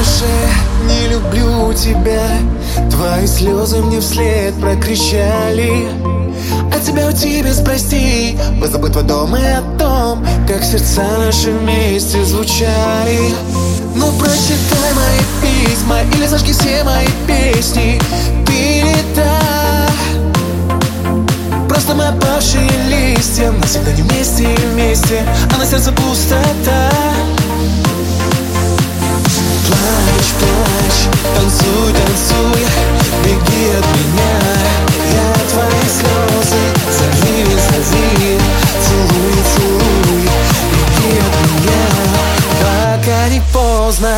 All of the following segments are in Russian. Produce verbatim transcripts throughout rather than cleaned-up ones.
больше не люблю тебя. Твои слезы мне вслед прокричали. А тебя уйти без прости, позабыть твой дом и о том, как сердца наши вместе звучали. Ну прочитай мои письма или зажги все мои песни. Ты не та, просто мы опавшие листья, навсегда не вместе и вместе, а на сердце пустота. Плачь, плачь, танцуй, танцуй, беги от меня. Я твои слезы зови, зови, целуй, целуй, беги от меня, пока не поздно.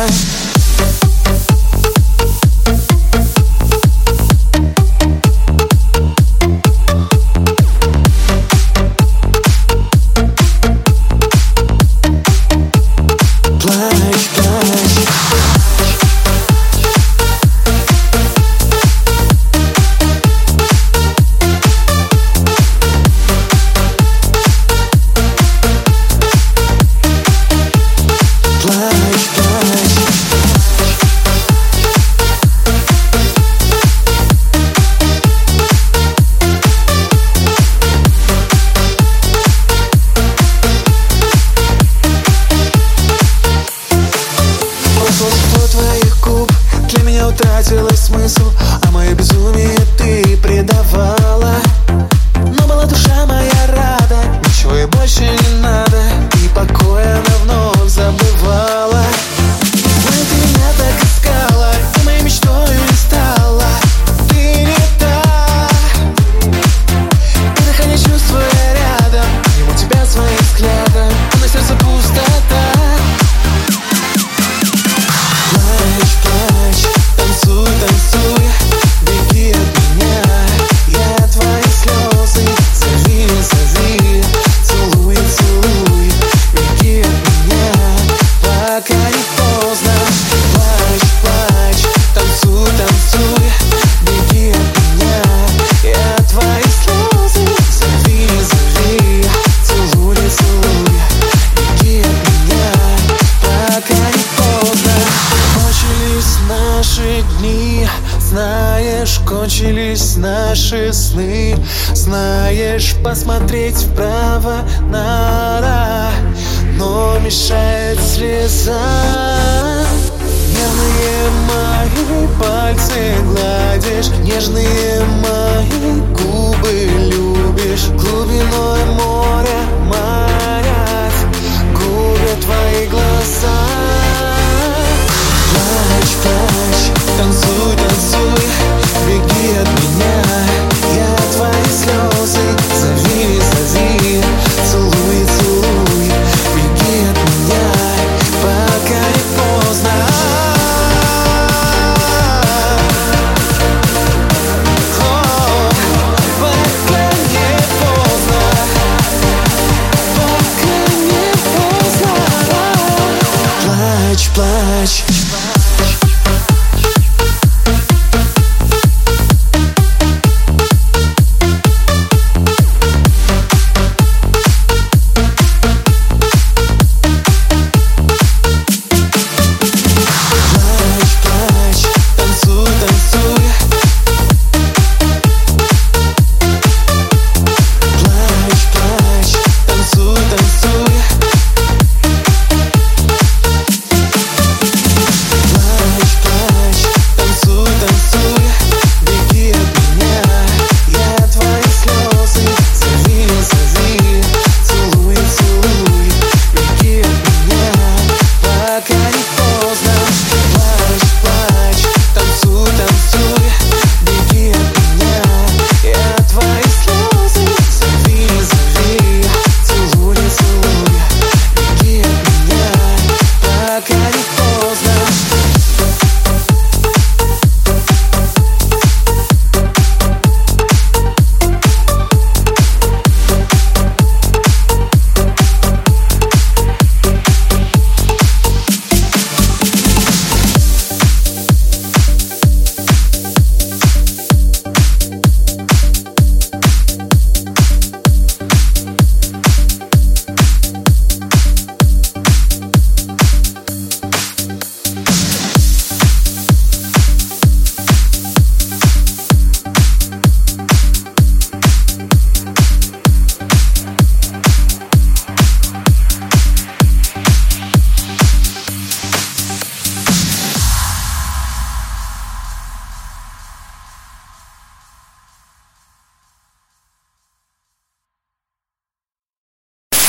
Для меня утратила смысл, а мое безумие ты предавала. Но была душа моя рада, ничего ей больше не надо, и покоя она вновь забывала. Знаю, ты меня так искала, и моей мечтой не стала. Ты не та, и дыхание чувствуя рядом, мимо тебя своим взглядом, а на сердце пустота. Плачь, плачь, танцуй, танцуй, беги от меня. Я твои слезы зови, зови, целуй, целуй, беги от меня, пока не поздно. Плачь, плачь, танцуй, танцуй, беги от меня. Я твои слезы зови, зови, целуй, целуй, беги от меня, пока не поздно. Кончились наши дни, знаешь, кончились наши сны. Знаешь, посмотреть вправо надо, но мешает слеза. Нежные мои пальцы гладишь, нежные мои губы любишь. Глубиной моря манят, губят твои глаза. Плачь, плачь, танцуй.